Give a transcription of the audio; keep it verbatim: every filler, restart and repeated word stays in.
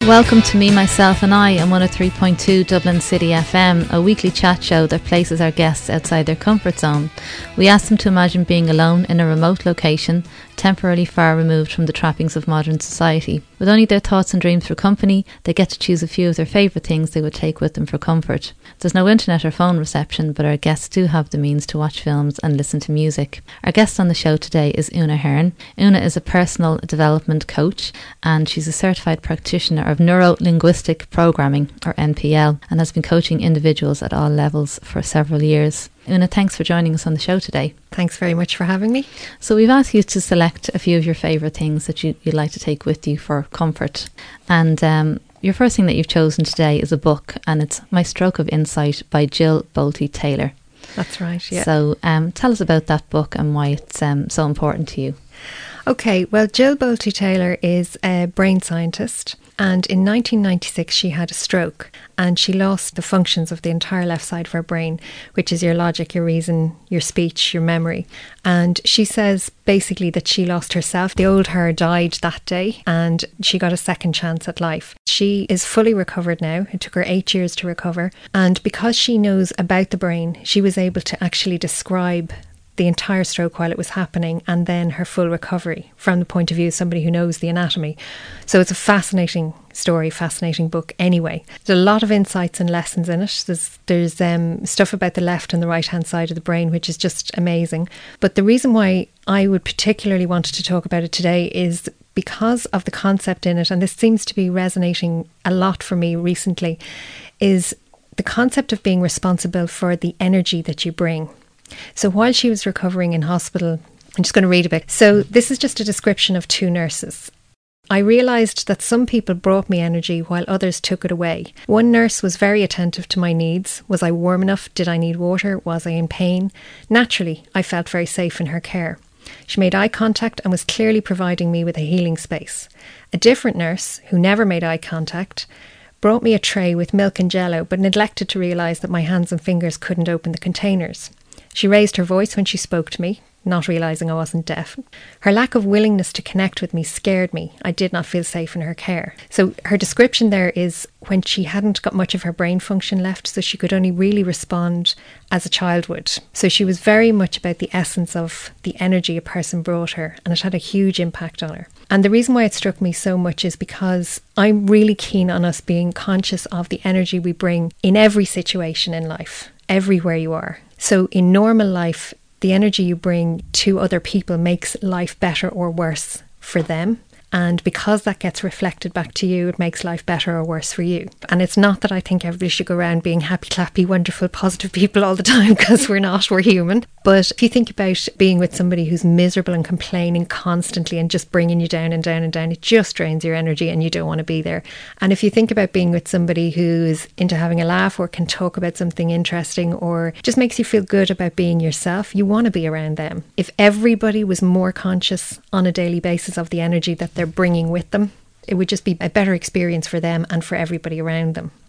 Welcome to Me, Myself and I on one oh three point two Dublin City F M, a weekly chat show that places our guests outside their comfort zone. We ask them to imagine being alone in a remote location, temporarily far removed from the trappings of modern society. With only their thoughts and dreams for company, they get to choose a few of their favourite things they would take with them for comfort. There's no internet or phone reception, but our guests do have the means to watch films and listen to music. Our guest on the show today is Una Hearn. Una is a personal development coach and she's a certified practitioner of Neuro-Linguistic Programming, or N P L, and has been coaching individuals at all levels for several years. Una, thanks for joining us on the show today. Thanks very much for having me. So we've asked you to select a few of your favourite things that you, you'd like to take with you for comfort. And um, your first thing that you've chosen today is a book, and it's My Stroke of Insight by Jill Bolte Taylor. That's right, yeah. So um, tell us about that book and why it's um, so important to you. Okay, well, Jill Bolte Taylor is a brain scientist, and in nineteen ninety-six she had a stroke and she lost the functions of the entire left side of her brain, which is your logic, your reason, your speech, your memory. And she says basically that she lost herself. The old her died that day and she got a second chance at life. She is fully recovered now. It took her eight years to recover. And because she knows about the brain, she was able to actually describe the entire stroke while it was happening and then her full recovery from the point of view of somebody who knows the anatomy. So it's a fascinating story, fascinating book anyway. There's a lot of insights and lessons in it. There's, there's um, stuff about the left and the right hand side of the brain, which is just amazing. But the reason why I would particularly want to talk about it today is because of the concept in it, and this seems to be resonating a lot for me recently, is the concept of being responsible for the energy that you bring. So while she was recovering in hospital, I'm just going to read a bit. So this is just a description of two nurses. I realised that some people brought me energy while others took it away. One nurse was very attentive to my needs. Was I warm enough? Did I need water? Was I in pain? Naturally, I felt very safe in her care. She made eye contact and was clearly providing me with a healing space. A different nurse, who never made eye contact, brought me a tray with milk and jello, but neglected to realise that my hands and fingers couldn't open the containers. She raised her voice when she spoke to me, not realising I wasn't deaf. Her lack of willingness to connect with me scared me. I did not feel safe in her care. So her description there is when she hadn't got much of her brain function left, so she could only really respond as a child would. So she was very much about the essence of the energy a person brought her, and it had a huge impact on her. And the reason why it struck me so much is because I'm really keen on us being conscious of the energy we bring in every situation in life, everywhere you are. So in normal life, the energy you bring to other people makes life better or worse for them. And because that gets reflected back to you, it makes life better or worse for you. And it's not that I think everybody should go around being happy, clappy, wonderful, positive people all the time, because we're not, we're human. But if you think about being with somebody who's miserable and complaining constantly and just bringing you down and down and down, it just drains your energy and you don't want to be there. And if you think about being with somebody who's into having a laugh or can talk about something interesting or just makes you feel good about being yourself, you want to be around them. If everybody was more conscious on a daily basis of the energy that they're bringing with them, it would just be a better experience for them and for everybody around them.